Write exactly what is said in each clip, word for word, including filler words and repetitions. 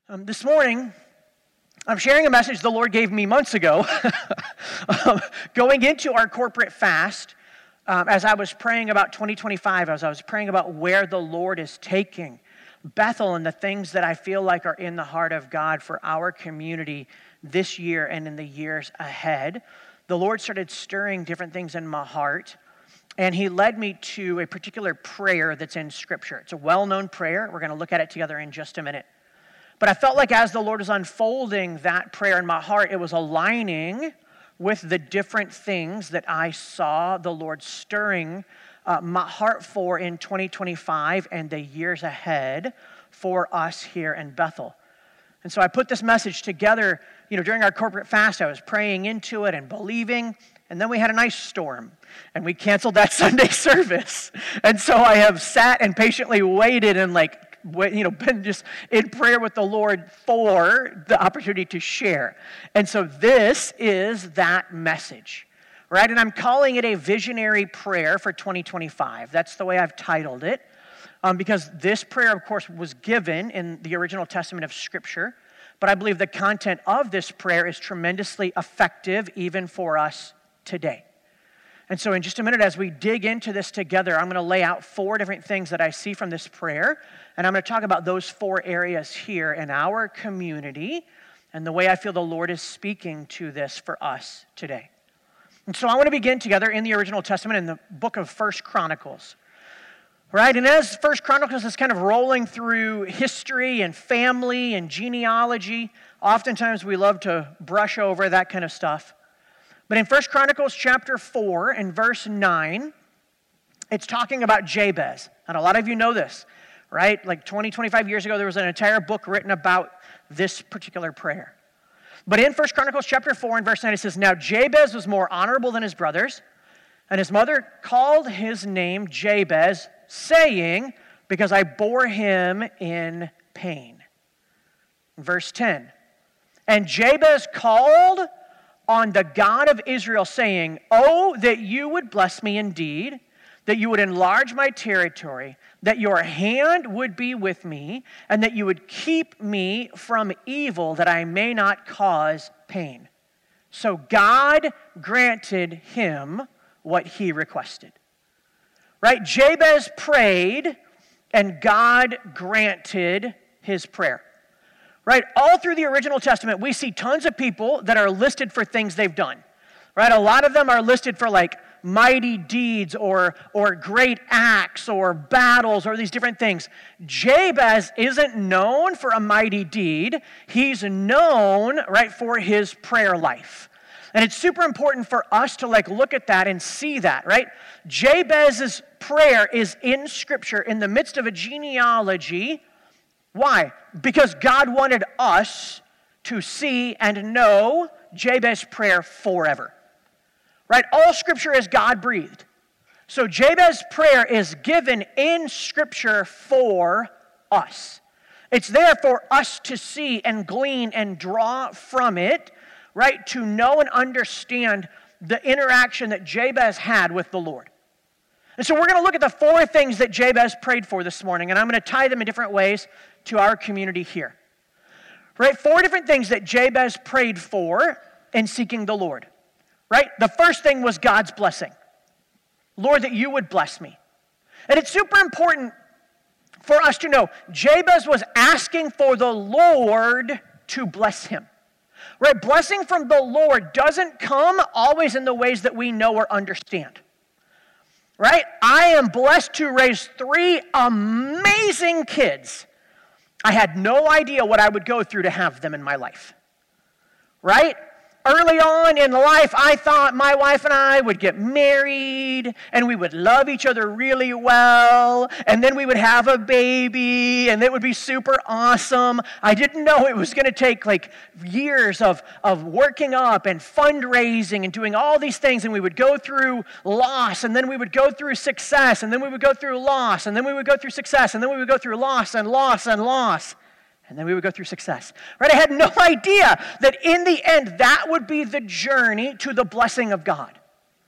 Um, this morning, I'm sharing a message the Lord gave me months ago, um, going into our corporate fast, um, as I was praying about twenty twenty-five, as I was praying about where the Lord is taking Bethel and the things that I feel like are in the heart of God for our community this year and in the years ahead. The Lord started stirring different things in my heart, and He led me to a particular prayer that's in Scripture. It's a well-known prayer. We're going to look at it together in just a minute. But I felt like as the Lord was unfolding that prayer in my heart, it was aligning with the different things that I saw the Lord stirring uh, my heart for in twenty twenty-five and the years ahead for us here in Bethel. And so I put this message together, you know, during our corporate fast. I was praying into it and believing, and then we had an ice storm, and we canceled that Sunday service. And so I have sat and patiently waited and like, you know, been just in prayer with the Lord for the opportunity to share. And so this is that message, right? And I'm calling it a visionary prayer for twenty twenty-five. That's the way I've titled it, um, because this prayer, of course, was given in the original testament of Scripture, but I believe the content of this prayer is tremendously effective even for us today. And so in just a minute, as we dig into this together, I'm going to lay out four different things that I see from this prayer, and I'm going to talk about those four areas here in our community and the way I feel the Lord is speaking to this for us today. And so I want to begin together in the original testament in the book of First Chronicles. Right? And as First Chronicles is kind of rolling through history and family and genealogy, oftentimes we love to brush over that kind of stuff. But in First Chronicles chapter four and verse nine, it's talking about Jabez. And a lot of you know this, right? Like twenty, twenty-five years ago, there was an entire book written about this particular prayer. But in First Chronicles chapter four and verse nine, it says, "Now Jabez was more honorable than his brothers, and his mother called his name Jabez, saying, because I bore him in pain." Verse ten, "And Jabez called on the God of Israel, saying, Oh, that you would bless me indeed, that you would enlarge my territory, that your hand would be with me, and that you would keep me from evil, that I may not cause pain. So God granted him what he requested." Right? Jabez prayed, and God granted his prayer. Right? All through the original testament, we see tons of people that are listed for things they've done. Right? A lot of them are listed for like mighty deeds or, or great acts or battles or these different things. Jabez isn't known for a mighty deed. He's known, right, for his prayer life. And it's super important for us to like look at that and see that, right? Jabez's prayer is in Scripture in the midst of a genealogy. Why? Because God wanted us to see and know Jabez's prayer forever. Right? All Scripture is God-breathed. So Jabez's prayer is given in Scripture for us. It's there for us to see and glean and draw from it, right? To know and understand the interaction that Jabez had with the Lord. And so we're going to look at the four things that Jabez prayed for this morning, and I'm going to tie them in different ways to our community here. Right? Four different things that Jabez prayed for in seeking the Lord. Right? The first thing was God's blessing. Lord, that you would bless me. And it's super important for us to know Jabez was asking for the Lord to bless him. Right? Blessing from the Lord doesn't come always in the ways that we know or understand. Right? I am blessed to raise three amazing kids. I had no idea what I would go through to have them in my life. Right? Early on in life, I thought my wife and I would get married, and we would love each other really well, and then we would have a baby, and it would be super awesome. I didn't know it was going to take like years of, of working up and fundraising and doing all these things, and we would go through loss, and then we would go through success, and then we would go through loss, and then we would go through success, and then we would go through loss and loss and loss. And then we would go through success. Right? I had no idea that in the end, that would be the journey to the blessing of God.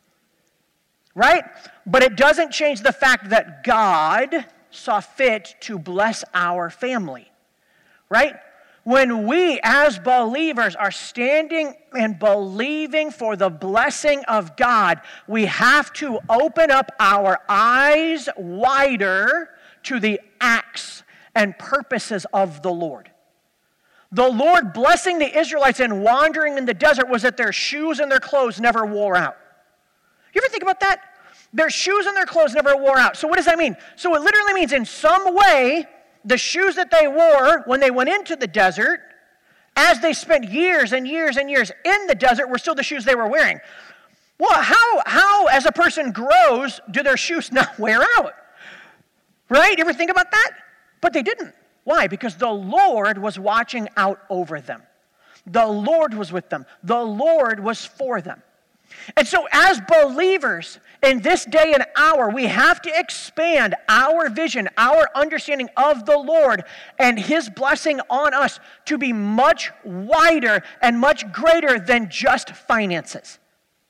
Right? But it doesn't change the fact that God saw fit to bless our family. Right? When we as believers are standing and believing for the blessing of God, we have to open up our eyes wider to the acts and purposes of the Lord. The Lord blessing the Israelites and wandering in the desert was that their shoes and their clothes never wore out. You ever think about that? Their shoes and their clothes never wore out. So what does that mean? So it literally means in some way, the shoes that they wore when they went into the desert, as they spent years and years and years in the desert, were still the shoes they were wearing. Well, how, how as a person grows, do their shoes not wear out? Right? You ever think about that? But they didn't. Why? Because the Lord was watching out over them. The Lord was with them. The Lord was for them. And so as believers in this day and hour, we have to expand our vision, our understanding of the Lord and His blessing on us to be much wider and much greater than just finances.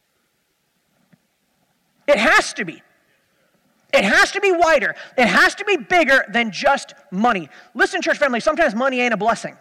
It has to be. It has to be wider. It has to be bigger than just money. Listen, church family, sometimes money ain't a blessing.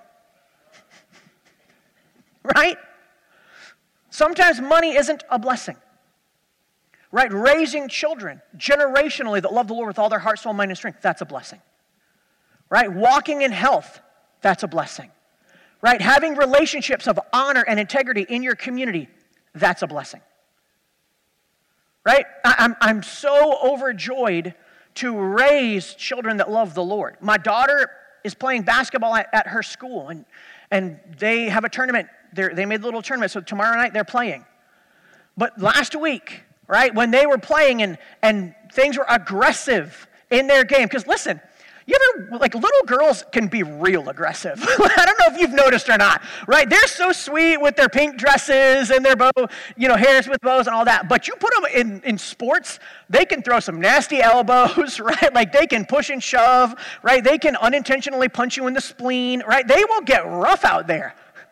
Right? Sometimes money isn't a blessing. Right? Raising children generationally that love the Lord with all their heart, soul, mind, and strength, that's a blessing. Right? Walking in health, that's a blessing. Right? Having relationships of honor and integrity in your community, that's a blessing. Right? I'm, I'm so overjoyed to raise children that love the Lord. My daughter is playing basketball at, at her school, and, and they have a tournament. They're, they made a little tournament, so tomorrow night they're playing. But last week, right, when they were playing and, and things were aggressive in their game, because listen, you ever, like, little girls can be real aggressive. I don't know if you've noticed or not, right? They're so sweet with their pink dresses and their bow, you know, hairs with bows and all that. But you put them in, in sports, they can throw some nasty elbows, right? Like, they can push and shove, right? They can unintentionally punch you in the spleen, right? They will get rough out there.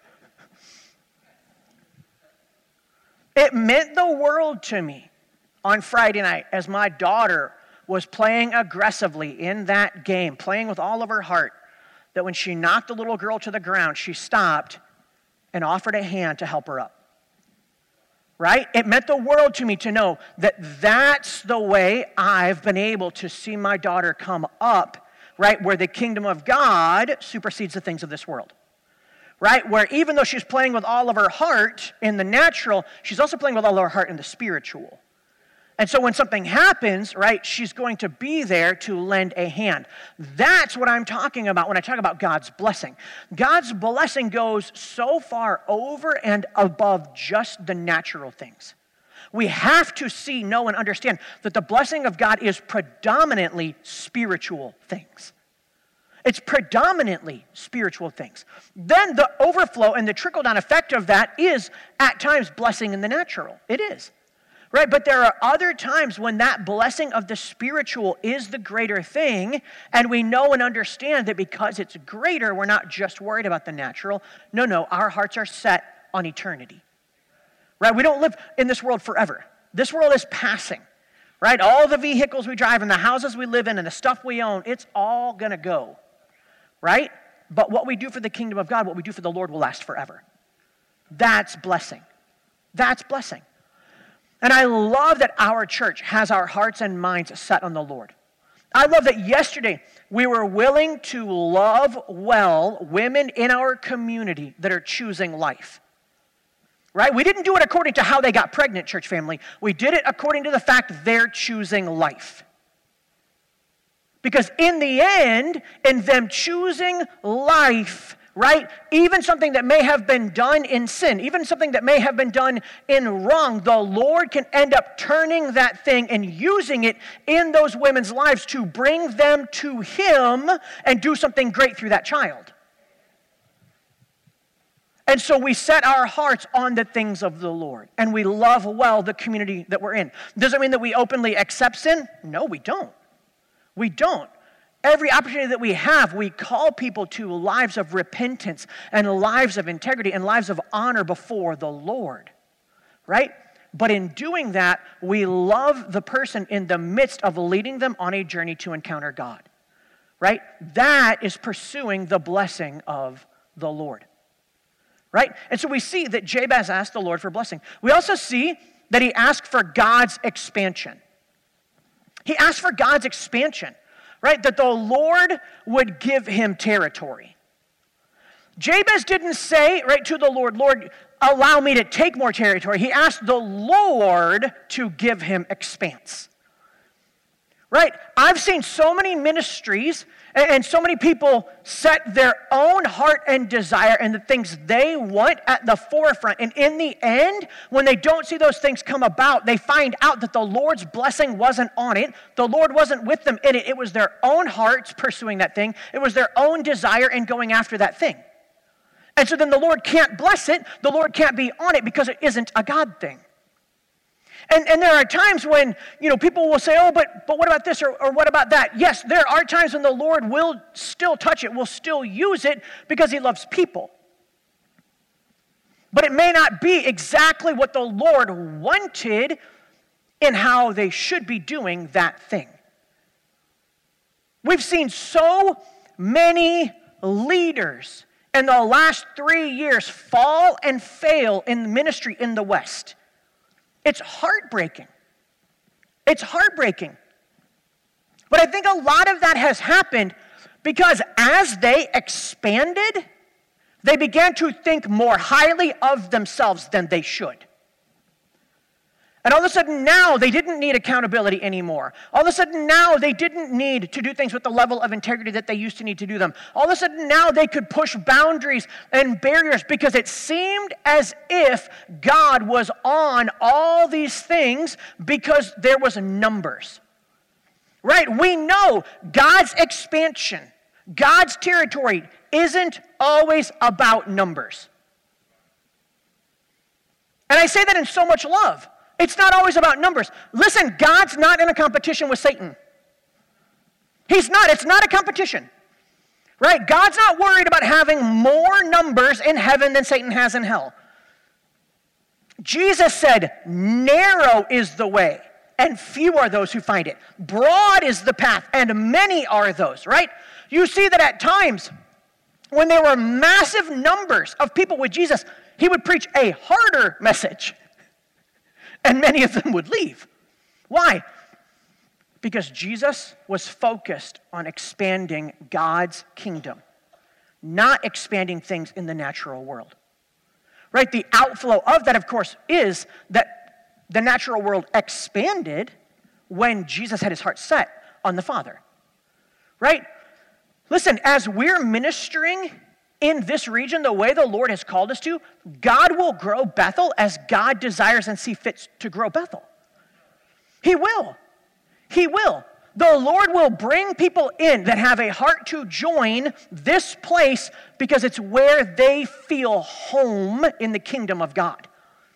It meant the world to me on Friday night as my daughter was playing aggressively in that game, playing with all of her heart, that when she knocked the little girl to the ground, she stopped and offered a hand to help her up. Right? It meant the world to me to know that that's the way I've been able to see my daughter come up, right, where the kingdom of God supersedes the things of this world. Right? Where even though she's playing with all of her heart in the natural, she's also playing with all of her heart in the spiritual. And so when something happens, right, she's going to be there to lend a hand. That's what I'm talking about when I talk about God's blessing. God's blessing goes so far over and above just the natural things. We have to see, know, and understand that the blessing of God is predominantly spiritual things. It's predominantly spiritual things. Then the overflow and the trickle-down effect of that is, at times, blessing in the natural. It is. Right? But there are other times when that blessing of the spiritual is the greater thing, and we know and understand that because it's greater, we're not just worried about the natural. No, no, our hearts are set on eternity. Right? We don't live in this world forever. This world is passing. Right? All the vehicles we drive and the houses we live in and the stuff we own, it's all going to go. Right? But what we do for the kingdom of God, what we do for the Lord will last forever. That's blessing. That's blessing. And I love that our church has our hearts and minds set on the Lord. I love that yesterday we were willing to love well women in our community that are choosing life. Right? We didn't do it according to how they got pregnant, church family. We did it according to the fact they're choosing life. Because in the end, in them choosing life, right, even something that may have been done in sin, even something that may have been done in wrong, the Lord can end up turning that thing and using it in those women's lives to bring them to Him and do something great through that child. And so we set our hearts on the things of the Lord, and we love well the community that we're in. Does it mean that we openly accept sin? No, we don't. We don't. Every opportunity that we have, we call people to lives of repentance and lives of integrity and lives of honor before the Lord, right? But in doing that, we love the person in the midst of leading them on a journey to encounter God, right? That is pursuing the blessing of the Lord. Right? And so we see that Jabez asked the Lord for blessing. We also see that he asked for God's expansion. He asked for God's expansion, right? That the Lord would give him territory. Jabez didn't say, right, to the Lord, Lord, allow me to take more territory. He asked the Lord to give him expanse. Right? I've seen so many ministries and so many people set their own heart and desire and the things they want at the forefront. And in the end, when they don't see those things come about, they find out that the Lord's blessing wasn't on it. The Lord wasn't with them in it. It was their own hearts pursuing that thing. It was their own desire and going after that thing. And so then the Lord can't bless it. The Lord can't be on it because it isn't a God thing. And, and there are times when, you know, people will say, oh, but, but what about this or, or what about that? Yes, there are times when the Lord will still touch it, will still use it because he loves people. But it may not be exactly what the Lord wanted in how they should be doing that thing. We've seen so many leaders in the last three years fall and fail in ministry in the West. It's heartbreaking. It's heartbreaking. But I think a lot of that has happened because as they expanded, they began to think more highly of themselves than they should. And all of a sudden now, they didn't need accountability anymore. All of a sudden now, they didn't need to do things with the level of integrity that they used to need to do them. All of a sudden now, they could push boundaries and barriers because it seemed as if God was on all these things because there was numbers. Right? We know God's expansion, God's territory isn't always about numbers. And I say that in so much love. It's not always about numbers. Listen, God's not in a competition with Satan. He's not. It's not a competition. Right? God's not worried about having more numbers in heaven than Satan has in hell. Jesus said, narrow is the way, and few are those who find it. Broad is the path, and many are those, right? You see that at times, when there were massive numbers of people with Jesus, he would preach a harder message. And many of them would leave. Why? Because Jesus was focused on expanding God's kingdom, not expanding things in the natural world. Right? The outflow of that, of course, is that the natural world expanded when Jesus had his heart set on the Father. Right? Listen, as we're ministering in this region, the way the Lord has called us to, God will grow Bethel as God desires and sees fit to grow Bethel. He will. He will. The Lord will bring people in that have a heart to join this place because it's where they feel home in the kingdom of God.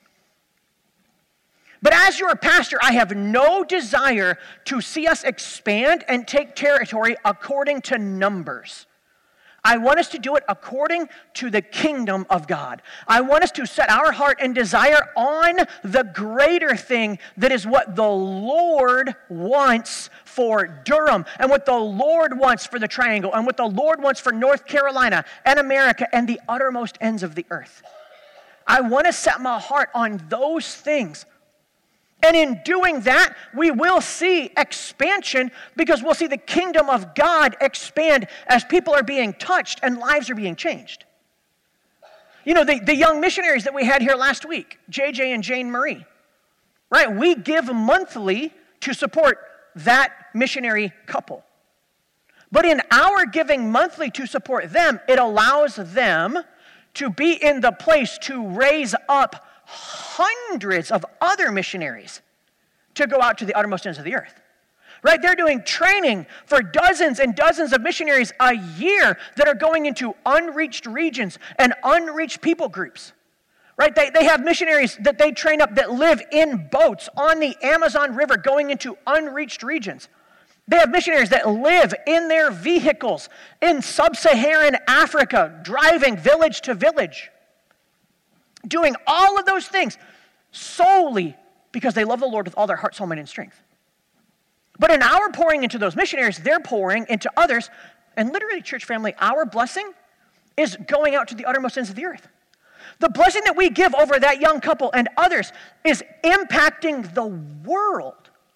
But as your pastor, I have no desire to see us expand and take territory according to numbers. I want us to do it according to the kingdom of God. I want us to set our heart and desire on the greater thing that is what the Lord wants for Durham and what the Lord wants for the Triangle and what the Lord wants for North Carolina and America and the uttermost ends of the earth. I want to set my heart on those things. And in doing that, we will see expansion because we'll see the kingdom of God expand as people are being touched and lives are being changed. You know, the, the young missionaries that we had here last week, J J and Jane Marie, right? We give monthly to support that missionary couple. But in our giving monthly to support them, it allows them to be in the place to raise up hundreds of other missionaries to go out to the uttermost ends of the earth. Right? They're doing training for dozens and dozens of missionaries a year that are going into unreached regions and unreached people groups. Right? They, they have missionaries that they train up that live in boats on the Amazon River going into unreached regions. They have missionaries that live in their vehicles in sub-Saharan Africa, driving village to village. Doing all of those things solely because they love the Lord with all their heart, soul, mind, and strength. But in our pouring into those missionaries, they're pouring into others. And literally, church family, our blessing is going out to the uttermost ends of the earth. The blessing that we give over that young couple and others is impacting the world.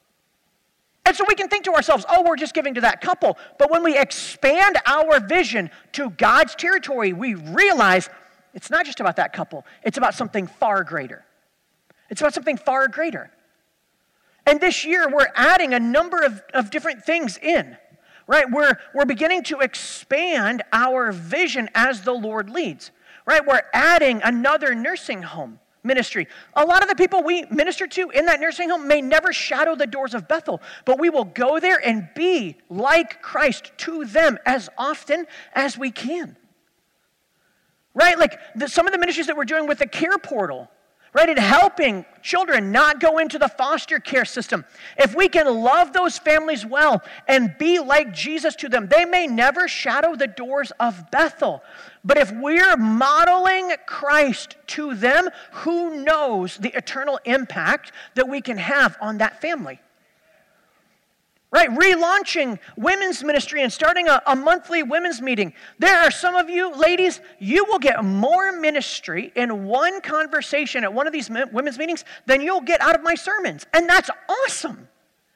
And so we can think to ourselves, oh, we're just giving to that couple. But when we expand our vision to God's territory, we realize it's not just about that couple. It's about something far greater. It's about something far greater. And this year, we're adding a number of, of different things in, right? We're, we're beginning to expand our vision as the Lord leads, right? We're adding another nursing home ministry. A lot of the people we minister to in that nursing home may never shadow the doors of Bethel, but we will go there and be like Christ to them as often as we can. Right? Like the, some of the ministries that we're doing with the Care Portal, right? And helping children not go into the foster care system. If we can love those families well and be like Jesus to them, they may never shadow the doors of Bethel. But if we're modeling Christ to them, who knows the eternal impact that we can have on that family? Right, relaunching women's ministry and starting a, a monthly women's meeting. There are some of you, ladies, you will get more ministry in one conversation at one of these women's meetings than you'll get out of my sermons. And that's awesome.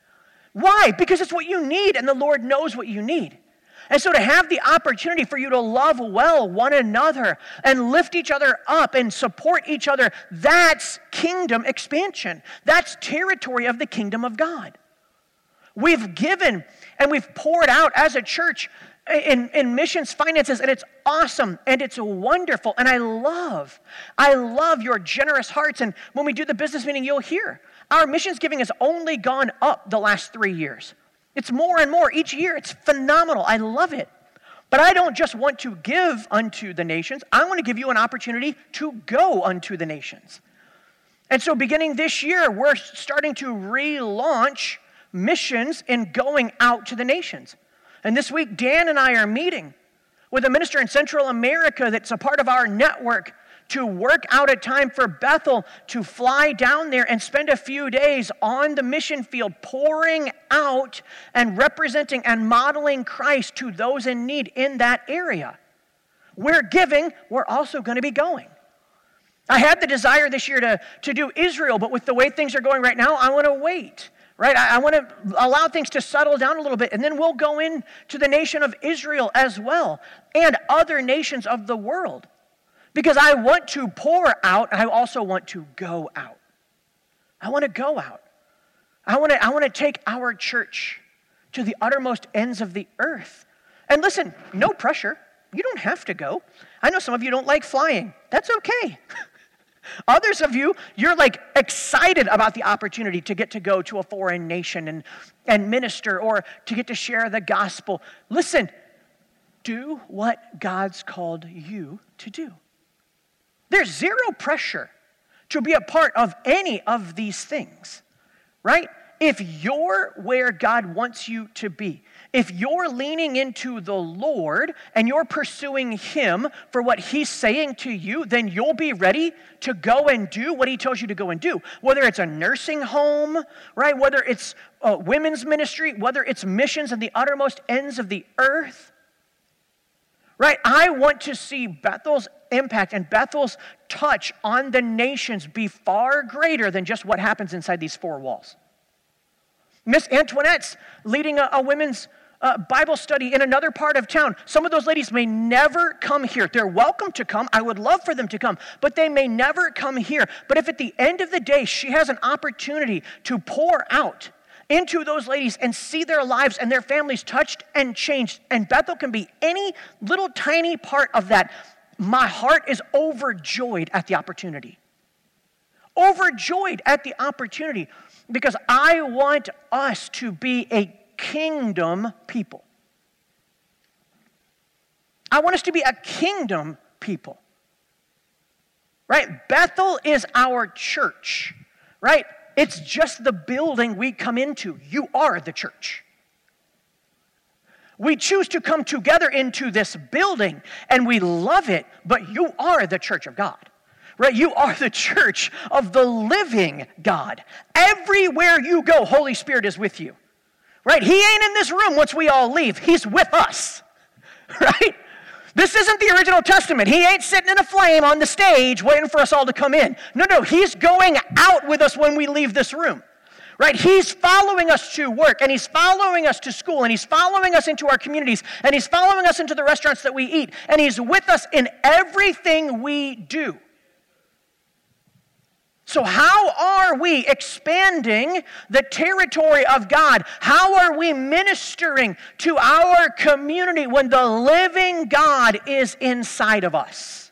Why? Because it's what you need, and the Lord knows what you need. And so to have the opportunity for you to love well one another and lift each other up and support each other, that's kingdom expansion. That's territory of the kingdom of God. We've given and we've poured out as a church in, in missions finances, and it's awesome and it's wonderful. And I love, I love your generous hearts. And when we do the business meeting, you'll hear our missions giving has only gone up the last three years. It's more and more each year. It's phenomenal. I love it. But I don't just want to give unto the nations. I want to give you an opportunity to go unto the nations. And so beginning this year, we're starting to relaunch missions in going out to the nations. And this week, Dan and I are meeting with a minister in Central America that's a part of our network to work out a time for Bethel to fly down there and spend a few days on the mission field, pouring out and representing and modeling Christ to those in need in that area. We're giving, we're also going to be going. I had the desire this year to, to do Israel, but with the way things are going right now, I want to wait. Right, I, I want to allow things to settle down a little bit, and then we'll go into the nation of Israel as well, and other nations of the world. Because I want to pour out, and I also want to go out. I want to go out. I want to, I want to take our church to the uttermost ends of the earth. And listen, no pressure. You don't have to go. I know some of you don't like flying. That's okay. Others of you, you're like excited about the opportunity to get to go to a foreign nation and, and minister or to get to share the gospel. Listen, do what God's called you to do. There's zero pressure to be a part of any of these things, right? If you're where God wants you to be, if you're leaning into the Lord and you're pursuing Him for what He's saying to you, then you'll be ready to go and do what He tells you to go and do. Whether it's a nursing home, right? Whether it's a women's ministry, whether it's missions in the uttermost ends of the earth, right? I want to see Bethel's impact and Bethel's touch on the nations be far greater than just what happens inside these four walls. Miss Antoinette's leading a, a women's uh, Bible study in another part of town. Some of those ladies may never come here. They're welcome to come. I would love for them to come, but they may never come here. But if at the end of the day, she has an opportunity to pour out into those ladies and see their lives and their families touched and changed, and Bethel can be any little tiny part of that, my heart is overjoyed at the opportunity. Overjoyed at the opportunity. Because I want us to be a kingdom people. I want us to be a kingdom people. Right? Bethel is our church. Right? It's just the building we come into. You are the church. We choose to come together into this building, and we love it, but you are the church of God. Right? You are the church of the living God. Everywhere you go, Holy Spirit is with you. Right? He ain't in this room once we all leave. He's with us. Right? This isn't the original testament. He ain't sitting in a flame on the stage waiting for us all to come in. No, no, he's going out with us when we leave this room. Right? He's following us to work, and he's following us to school, and he's following us into our communities, and he's following us into the restaurants that we eat, and he's with us in everything we do. So how are we expanding the territory of God? How are we ministering to our community when the living God is inside of us?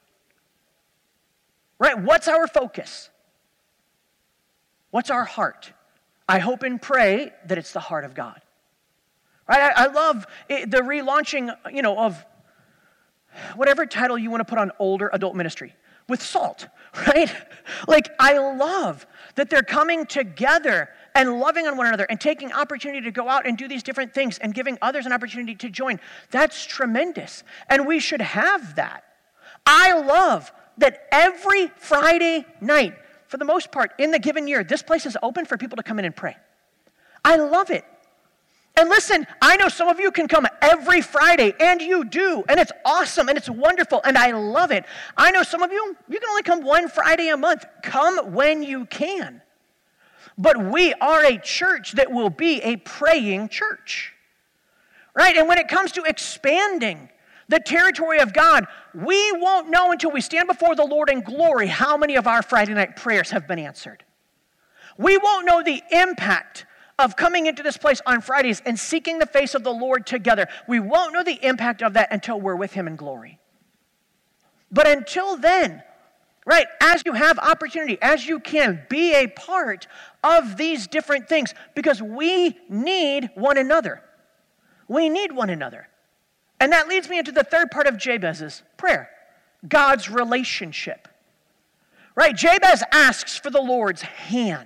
Right? What's our focus? What's our heart? I hope and pray that it's the heart of God. Right? I, I love it, the relaunching, you know, of whatever title you want to put on older adult ministry with SALT, right? Like, I love that they're coming together and loving on one another and taking opportunity to go out and do these different things and giving others an opportunity to join. That's tremendous. And we should have that. I love that every Friday night, for the most part, in the given year, this place is open for people to come in and pray. I love it. And listen, I know some of you can come every Friday, and you do, and it's awesome, and it's wonderful, and I love it. I know some of you, you can only come one Friday a month. Come when you can. But we are a church that will be a praying church, right? And when it comes to expanding the territory of God, we won't know until we stand before the Lord in glory how many of our Friday night prayers have been answered. We won't know the impact of coming into this place on Fridays and seeking the face of the Lord together. We won't know the impact of that until we're with him in glory. But until then, right, as you have opportunity, as you can, be a part of these different things, because we need one another. We need one another. And that leads me into the third part of Jabez's prayer, God's relationship. Right, Jabez asks for the Lord's hand.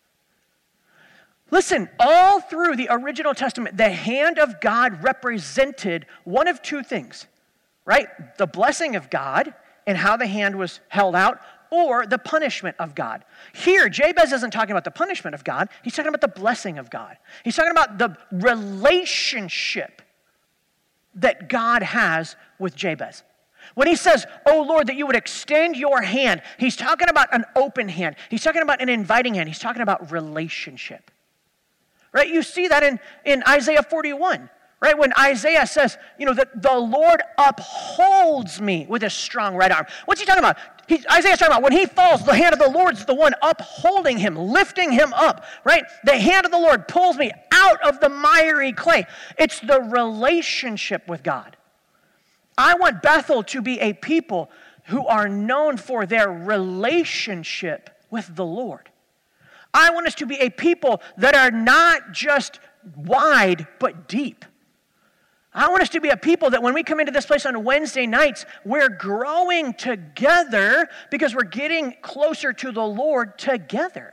Listen, all through the original Testament, the hand of God represented one of two things, right? The blessing of God and how the hand was held out, or the punishment of God. Here, Jabez isn't talking about the punishment of God. He's talking about the blessing of God. He's talking about the relationship that God has with Jabez. When he says, oh Lord, that you would extend your hand, he's talking about an open hand. He's talking about an inviting hand. He's talking about relationship. Right? You see that in, in Isaiah forty-one, right? When Isaiah says, you know, that the Lord upholds me with his strong right arm. What's he talking about? He, Isaiah's talking about when he falls, the hand of the Lord's the one upholding him, lifting him up, right? The hand of the Lord pulls me out of the miry clay. It's the relationship with God. I want Bethel to be a people who are known for their relationship with the Lord. I want us to be a people that are not just wide, but deep. I want us to be a people that when we come into this place on Wednesday nights, we're growing together because we're getting closer to the Lord together.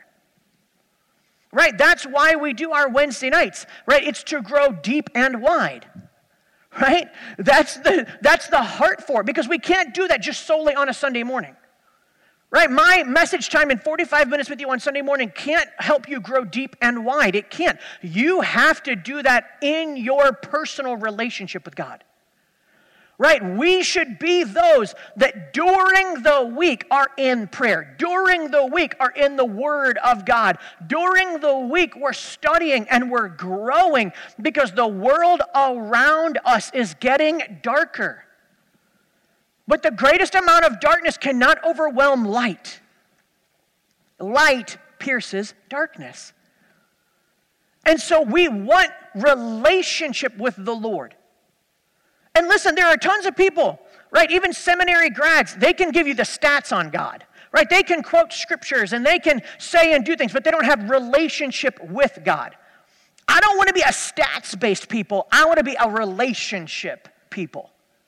Right? That's why we do our Wednesday nights, right? It's to grow deep and wide. Right? That's the, that's the heart for it, because we can't do that just solely on a Sunday morning. Right? My message time in forty-five minutes with you on Sunday morning can't help you grow deep and wide. It can't. You have to do that in your personal relationship with God. Right? We should be those that during the week are in prayer. During the week are in the Word of God. During the week we're studying and we're growing because the world around us is getting darker. But the greatest amount of darkness cannot overwhelm light. Light pierces darkness. And so we want relationship with the Lord. And listen, there are tons of people, right? Even seminary grads, they can give you the stats on God, right? They can quote scriptures and they can say and do things, but they don't have relationship with God. I don't want to be a stats-based people. I want to be a relationship people.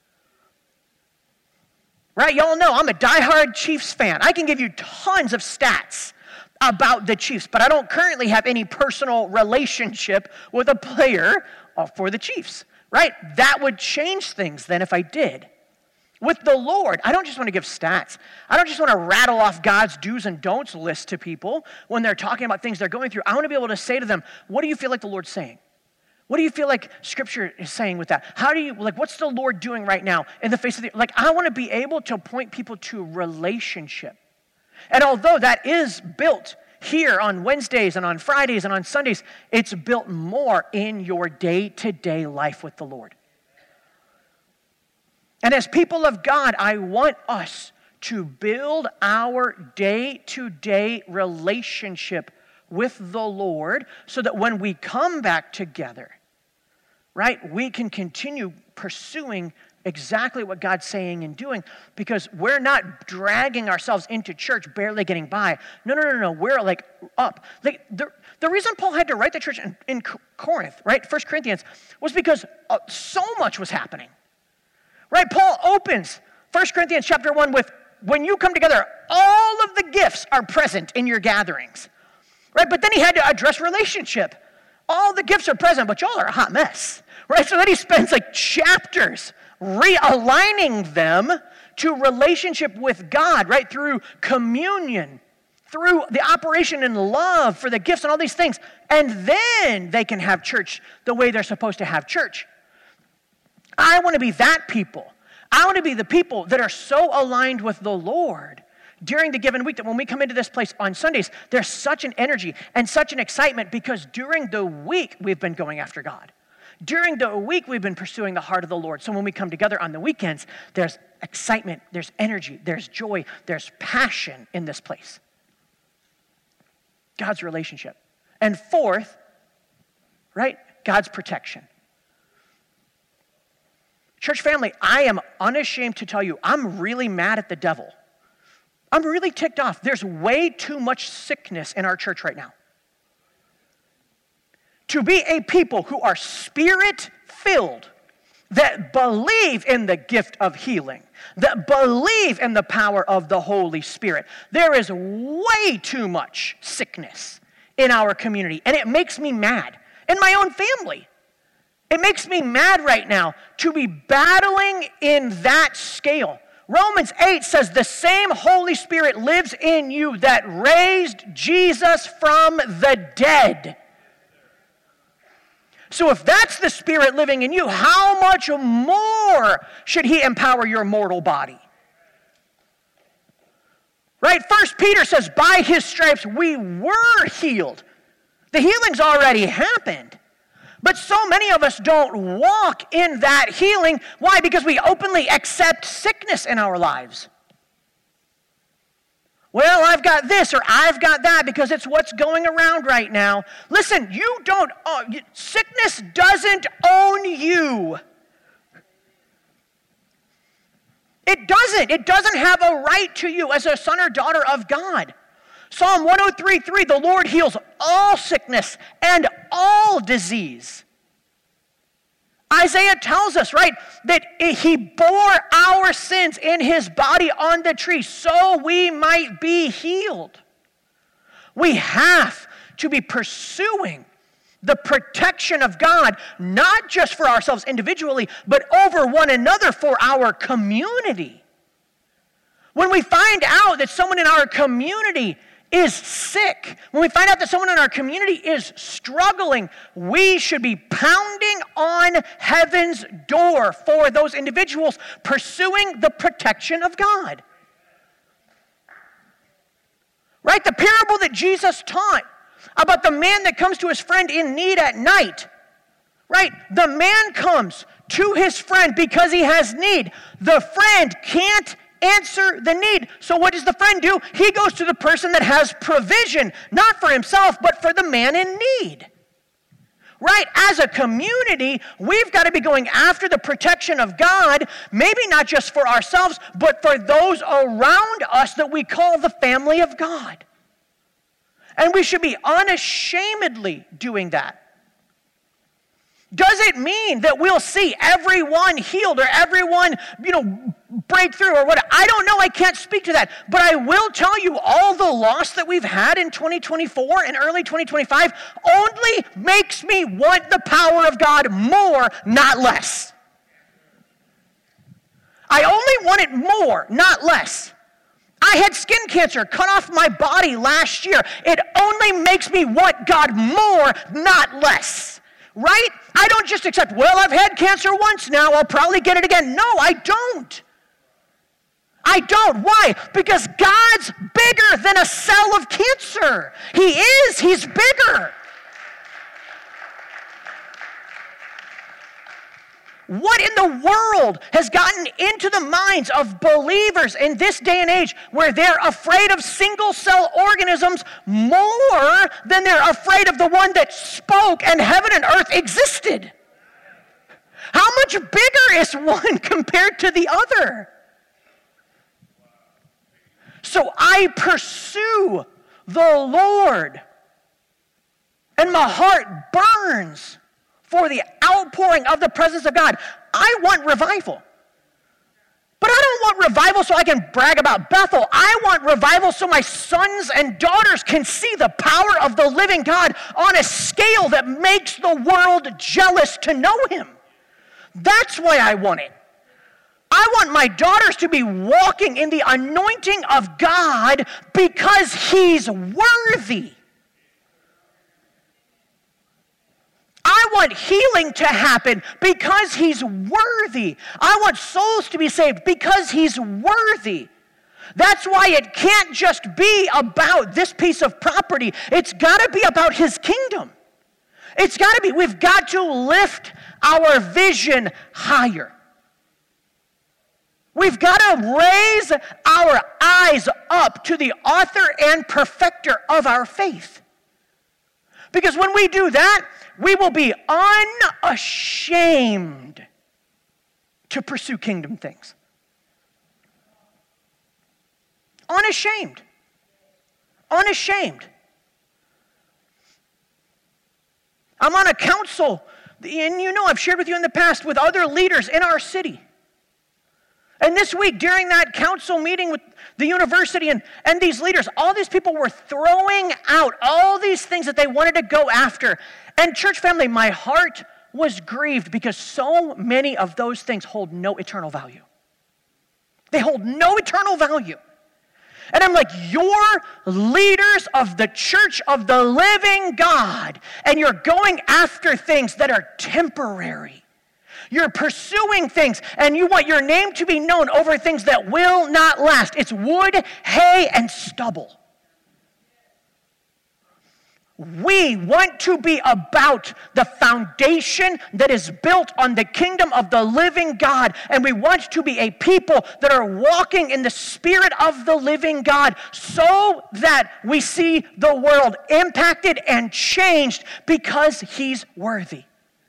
Right? Y'all know I'm a diehard Chiefs fan. I can give you tons of stats about the Chiefs, but I don't currently have any personal relationship with a player for the Chiefs. Right? That would change things then if I did. With the Lord, I don't just want to give stats. I don't just want to rattle off God's do's and don'ts list to people when they're talking about things they're going through. I want to be able to say to them, what do you feel like the Lord's saying? What do you feel like Scripture is saying with that? How do you, like, what's the Lord doing right now in the face of the, like, I want to be able to point people to relationship. And although that is built here on Wednesdays and on Fridays and on Sundays, it's built more in your day-to-day life with the Lord. And as people of God, I want us to build our day-to-day relationship with the Lord so that when we come back together, right, we can continue pursuing exactly what God's saying and doing, because we're not dragging ourselves into church barely getting by. No, no, no, no, we're like up. Like the, the reason Paul had to write the church in, in Corinth, right, First Corinthians, was because uh, so much was happening. Right, Paul opens First Corinthians chapter one with, when you come together, all of the gifts are present in your gatherings. Right, but then he had to address relationship. All the gifts are present, but y'all are a hot mess. Right, so then he spends like chapters realigning them to relationship with God, right, through communion, through the operation in love for the gifts and all these things. And then they can have church the way they're supposed to have church. I want to be that people. I want to be the people that are so aligned with the Lord during the given week that when we come into this place on Sundays, there's such an energy and such an excitement because during the week we've been going after God. During the week we've been pursuing the heart of the Lord. So when we come together on the weekends, there's excitement, there's energy, there's joy, there's passion in this place. God's relationship. And fourth, right, God's protection. Church family, I am unashamed to tell you, I'm really mad at the devil. I'm really ticked off. There's way too much sickness in our church right now. To be a people who are spirit-filled, that believe in the gift of healing, that believe in the power of the Holy Spirit, there is way too much sickness in our community, and it makes me mad. In my own family, it makes me mad right now to be battling in that scale. Romans eight says the same Holy Spirit lives in you that raised Jesus from the dead. So if that's the Spirit living in you, how much more should He empower your mortal body? Right? First Peter says, by His stripes we were healed. The healing's already happened. But so many of us don't walk in that healing. Why? Because we openly accept sickness in our lives. Well, I've got this or I've got that because it's what's going around right now. Listen, you don't, uh, sickness doesn't own you. It doesn't. It doesn't have a right to you as a son or daughter of God. Psalm one oh three three, the Lord heals all sickness and all disease. Isaiah tells us, right, that He bore our sins in His body on the tree so we might be healed. We have to be pursuing the protection of God, not just for ourselves individually, but over one another for our community. When we find out that someone in our community is sick, when we find out that someone in our community is struggling, we should be pounding on heaven's door for those individuals, pursuing the protection of God. Right? The parable that Jesus taught about the man that comes to his friend in need at night. Right? The man comes to his friend because he has need. The friend can't answer the need. So what does the friend do? He goes to the person that has provision, not for himself, but for the man in need. Right? As a community, we've got to be going after the protection of God, maybe not just for ourselves, but for those around us that we call the family of God. And we should be unashamedly doing that. Does it mean that we'll see everyone healed or everyone, you know, break through or what? I don't know. I can't speak to that. But I will tell you all the loss that we've had in twenty twenty-four and early twenty twenty-five only makes me want the power of God more, not less. I only want it more, not less. I had skin cancer cut off my body last year. It only makes me want God more, not less. right? I don't just accept, well, I've had cancer once now, I'll probably get it again. No, I don't. I don't. Why? Because God's bigger than a cell of cancer. He is. He's bigger. What in the world has gotten into the minds of believers in this day and age where they're afraid of single-cell organisms more than they're afraid of the one that spoke and heaven and earth existed? How much bigger is one compared to the other? So I pursue the Lord, and my heart burns for the outpouring of the presence of God. I want revival. But I don't want revival so I can brag about Bethel. I want revival so my sons and daughters can see the power of the living God on a scale that makes the world jealous to know him. That's why I want it. I want my daughters to be walking in the anointing of God because he's worthy. I want healing to happen because he's worthy. I want souls to be saved because he's worthy. That's why it can't just be about this piece of property. It's got to be about his kingdom. It's got to be. We've got to lift our vision higher. We've got to raise our eyes up to the author and perfecter of our faith. Because when we do that, we will be unashamed to pursue kingdom things. Unashamed. Unashamed. I'm on a council, and you know I've shared with you in the past, with other leaders in our city. And this week, during that council meeting with the university and, and these leaders, all these people were throwing out all these things that they wanted to go after. And church family, my heart was grieved because so many of those things hold no eternal value. They hold no eternal value. And I'm like, you're leaders of the church of the living God, and you're going after things that are temporary. You're pursuing things, and you want your name to be known over things that will not last. It's wood, hay, and stubble. We want to be about the foundation that is built on the kingdom of the living God, and we want to be a people that are walking in the spirit of the living God so that we see the world impacted and changed because he's worthy.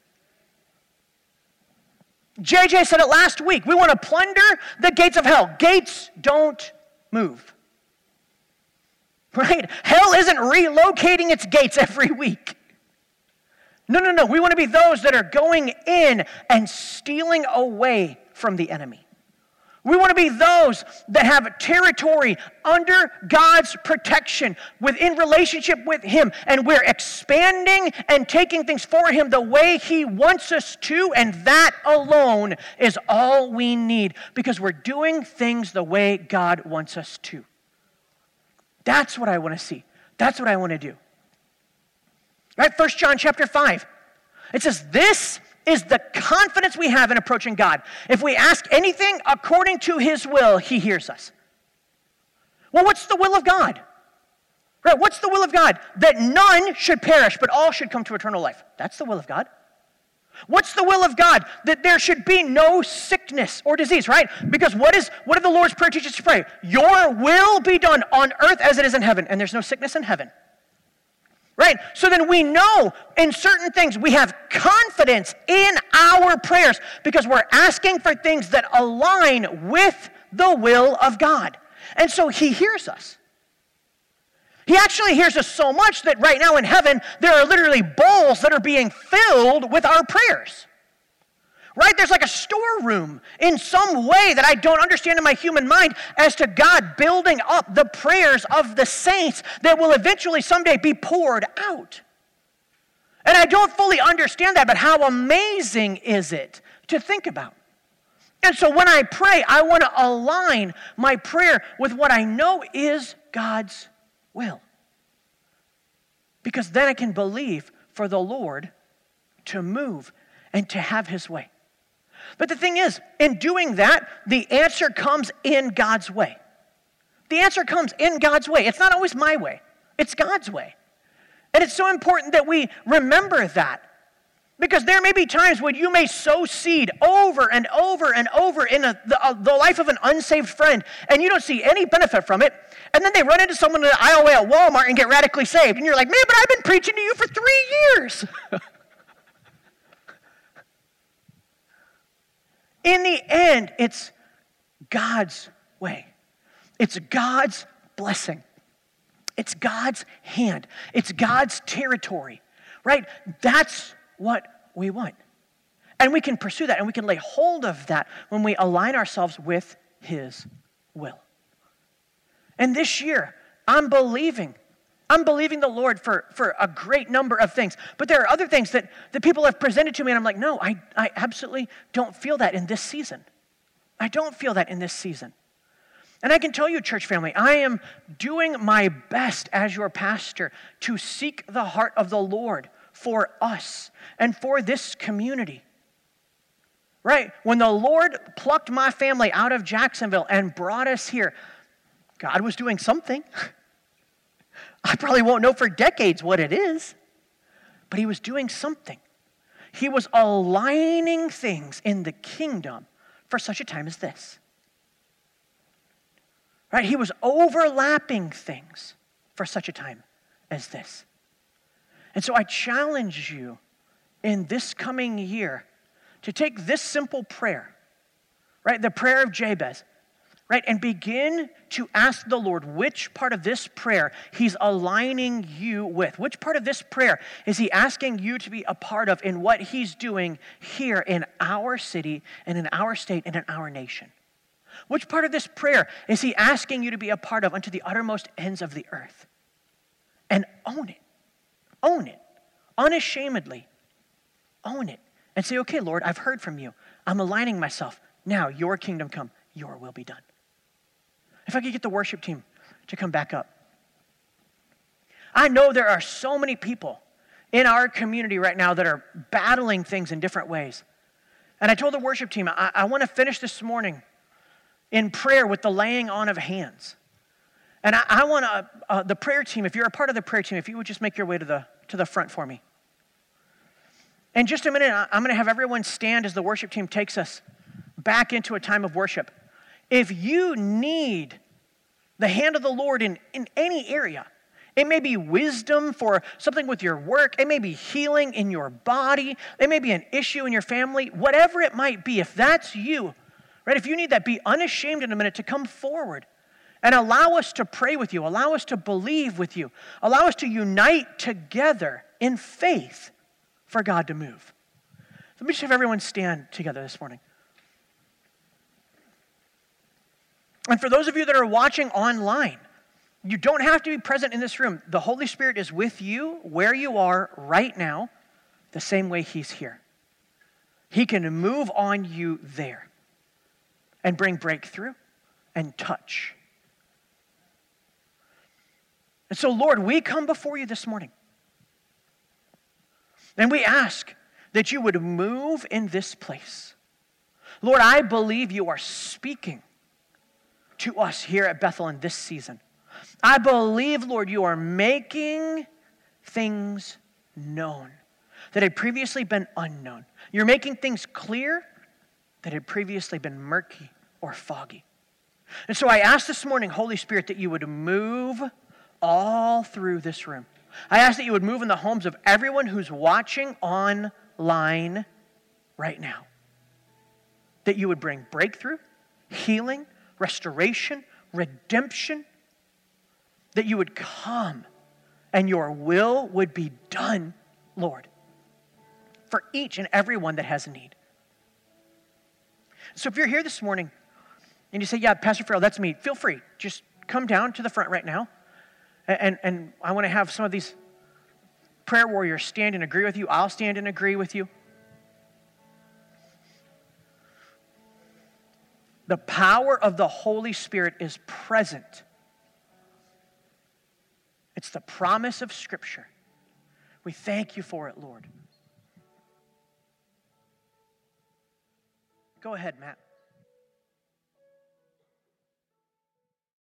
J J said it last week. We want to plunder the gates of hell. Gates don't move. Right? Hell isn't relocating its gates every week. No, no, no. We want to be those that are going in and stealing away from the enemy. We want to be those that have territory under God's protection, within relationship with him, and we're expanding and taking things for him the way he wants us to, and that alone is all we need because we're doing things the way God wants us to. That's what I want to see. That's what I want to do. Right? First John chapter five. It says, this is the confidence we have in approaching God. If we ask anything according to his will, he hears us. Well, what's the will of God? Right? What's the will of God? That none should perish, but all should come to eternal life. That's the will of God. What's the will of God? That there should be no sickness or disease, right? Because what is what did the Lord's Prayer teach us to pray? Your will be done on earth as it is in heaven, and there's no sickness in heaven. Right? So then we know in certain things we have confidence in our prayers because we're asking for things that align with the will of God. And so he hears us. He actually hears us so much that right now in heaven, there are literally bowls that are being filled with our prayers. Right? There's like a storeroom in some way that I don't understand in my human mind as to God building up the prayers of the saints that will eventually someday be poured out. And I don't fully understand that, but how amazing is it to think about? And so when I pray, I want to align my prayer with what I know is God's will. Because then I can believe for the Lord to move and to have his way. But the thing is, in doing that, the answer comes in God's way. The answer comes in God's way. It's not always my way. It's God's way. And it's so important that we remember that. Because there may be times when you may sow seed over and over and over in a, the, uh, the life of an unsaved friend, and you don't see any benefit from it, and then they run into someone in the aisleway at Walmart and get radically saved, and you're like, man, but I've been preaching to you for three years. In the end, it's God's way. It's God's blessing. It's God's hand. It's God's territory, right? That's what we want. And we can pursue that and we can lay hold of that when we align ourselves with his will. And this year, I'm believing, I'm believing the Lord for, for a great number of things. But there are other things that, that people have presented to me and I'm like, no, I, I absolutely don't feel that in this season. I don't feel that in this season. And I can tell you, church family, I am doing my best as your pastor to seek the heart of the Lord for us and for this community. Right? When the Lord plucked my family out of Jacksonville and brought us here, God was doing something. I probably won't know for decades what it is, but he was doing something. He was aligning things in the kingdom for such a time as this. Right? He was overlapping things for such a time as this. And so I challenge you in this coming year to take this simple prayer, right? The prayer of Jabez, right? And begin to ask the Lord which part of this prayer he's aligning you with. Which part of this prayer is he asking you to be a part of in what he's doing here in our city and in our state and in our nation? Which part of this prayer is he asking you to be a part of unto the uttermost ends of the earth? And own it. Own it. Unashamedly. Own it. And say, okay, Lord, I've heard from you. I'm aligning myself. Now, your kingdom come. Your will be done. If I could get the worship team to come back up. I know there are so many people in our community right now that are battling things in different ways. And I told the worship team, I, I want to finish this morning in prayer with the laying on of hands. And I, I want to, uh, the prayer team, if you're a part of the prayer team, if you would just make your way to the, to the front for me. In just a minute, I'm going to have everyone stand as the worship team takes us back into a time of worship. If you need the hand of the Lord in, in any area, it may be wisdom for something with your work, it may be healing in your body, it may be an issue in your family, whatever it might be, if that's you, right? If you need that, be unashamed in a minute to come forward and allow us to pray with you, allow us to believe with you, allow us to unite together in faith for God to move. Let me just have everyone stand together this morning. And for those of you that are watching online, you don't have to be present in this room. The Holy Spirit is with you where you are right now, the same way he's here. He can move on you there and bring breakthrough and touch. And so, Lord, we come before you this morning. And we ask that you would move in this place. Lord, I believe you are speaking to us here at Bethel in this season. I believe, Lord, you are making things known that had previously been unknown. You're making things clear that had previously been murky or foggy. And so I ask this morning, Holy Spirit, that you would move all through this room. I ask that you would move in the homes of everyone who's watching online right now. That you would bring breakthrough, healing, restoration, redemption. That you would come and your will would be done, Lord, for each and every one that has a need. So if you're here this morning and you say, yeah, Pastor Farrell, that's me, feel free. Just come down to the front right now. And, and I want to have some of these prayer warriors stand and agree with you. I'll stand and agree with you. The power of the Holy Spirit is present. It's the promise of Scripture. We thank you for it, Lord. Go ahead, Matt.